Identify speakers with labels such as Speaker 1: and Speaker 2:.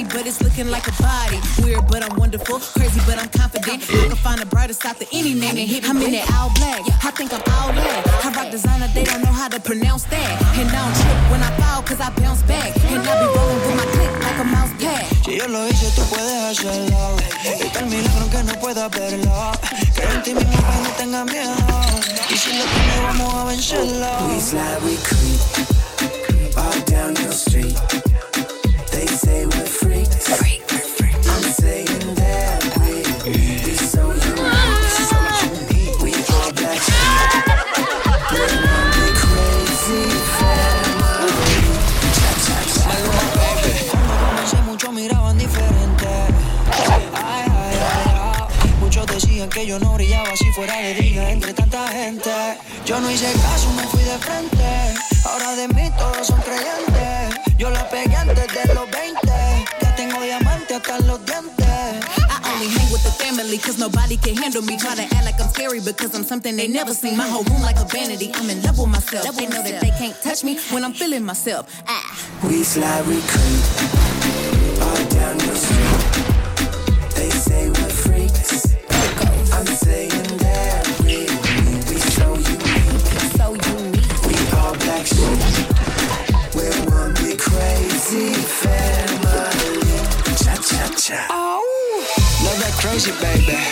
Speaker 1: money, but it's looking like a body. Weird, but I'm wonderful. Crazy, but I'm confident. I can find a brighter side to any name and hit. I'm in that all black. I think I'm all that. I rock designer, they don't know how to pronounce that. And I don't trip when I fall, cause I bounce back. And I be rolling with my click like a mouse pad.
Speaker 2: Si yo lo hice, tú puedes hacerlo. Está el milagro que no pueda verlo. Creo en ti mismo para que no tengas miedo. Y si lo tienes, vamos a vencerlo.
Speaker 3: We slide, we creep all down your street. They say we're freaks. I'm saying that we so unique. We all black sheep. We're one big crazy family.
Speaker 2: Maluma, baby. Cuando comencé muchos miraban diferente. Ay, ay, ay, ay. Muchos decían que yo no brillaba si fuera de día entre tanta gente. Yo no hice caso, me fui de frente. Ahora de mí todos son creyentes. Yo la pegué antes de los 20. Ya tengo diamante hasta en los dientes.
Speaker 1: I only hang with the family, cause nobody can handle me. Try to act like I'm scary because I'm something they never seen. My whole room like a vanity, I'm in love with myself. They know that they can't touch me when I'm feeling myself.
Speaker 3: We slide, we creep all down your street. They say we're freaks. I'm saying that we so unique.
Speaker 1: So unique.
Speaker 3: We all black sheep. We're one big crazy family. Cha cha cha.
Speaker 2: Love that crazy, baby.